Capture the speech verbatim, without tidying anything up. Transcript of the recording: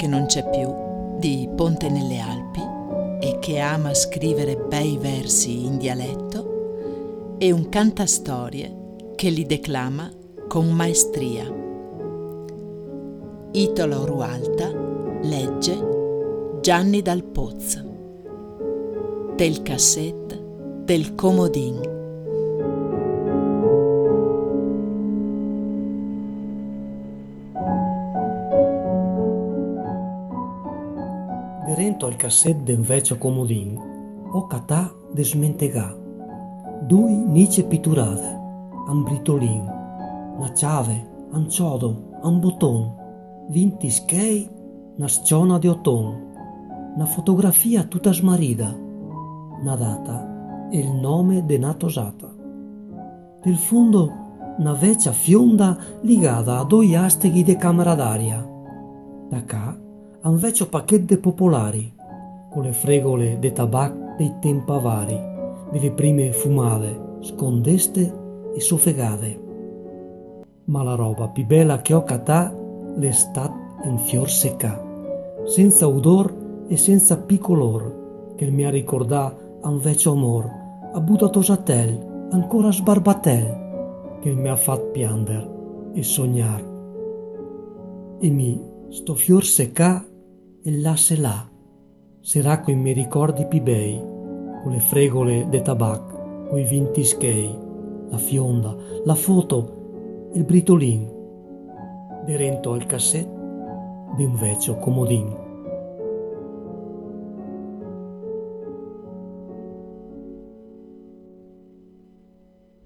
che non c'è più di Ponte nelle Alpi e che ama scrivere bei versi in dialetto, e un cantastorie che li declama con maestria. Italo Rualta legge Gianni Dal Poz, del cassette del Comodin. Derento al cassette d'en vecchio Comodin, ho catà de smentegà. Dui nice pitturate, un britolin, una chiave, un ciodo, un bottone, vinti schei, una sciona di otton, una fotografia tutta smarrida, una data e il nome de una tosata. Del fondo una vecchia fionda ligata a due asteghi de camera d'aria. Da cá un vecchio pacchetto de popolari, con le fregole de tabac dei tempavari, delle prime fumate, scondeste e soffegate. Ma la roba più bella che ho catà l'è stata un fior secca, senza odor e senza picolor, che mi ha ricordato un vecchio amor, a buttato ancora sbarbatel, che mi ha fatto piangere e sognare. E mi, sto fior secca, e là se là, sarà coi miei ricordi più bei, con le fregole de tabac, coi vinti schei, la fionda, la foto, il britolin, derento al cassette di un vecchio Comodin.